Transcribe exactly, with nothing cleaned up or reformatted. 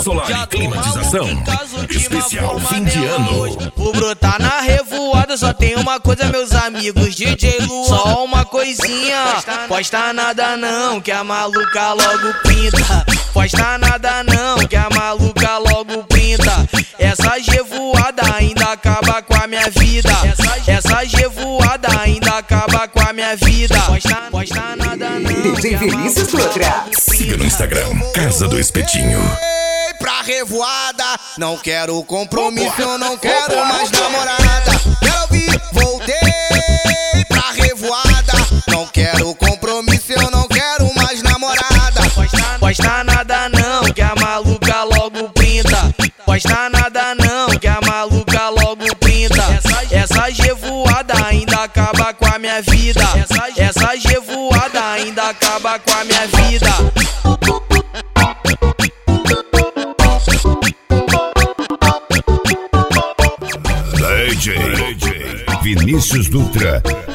solar e climatização. Especial fim de ano. Vou brotar na revoada, só tem uma coisa, meus amigos, D J Luan. Só uma coisinha, posta nada não, que a maluca logo pinta. Posta nada não, que a maluca logo pinta. Essa revoada ainda acaba com a minha vida. Essa revoada ainda acaba com a minha vida. Posta, posta nada não. D J Vinícius Dutra. Siga no Instagram, Casa do Espetinho. Pra revoada, não quero compromisso, eu não quero mais namorada. Quero vir, voltei pra revoada. Não quero compromisso, eu não quero mais namorada. Posta nada não, que a maluca logo pinta. Posta nada não, que a maluca logo pinta. Essa revoada ainda acaba com a minha vida. Essa revoada ainda acaba com a minha vida. D J Vinícius Dutra.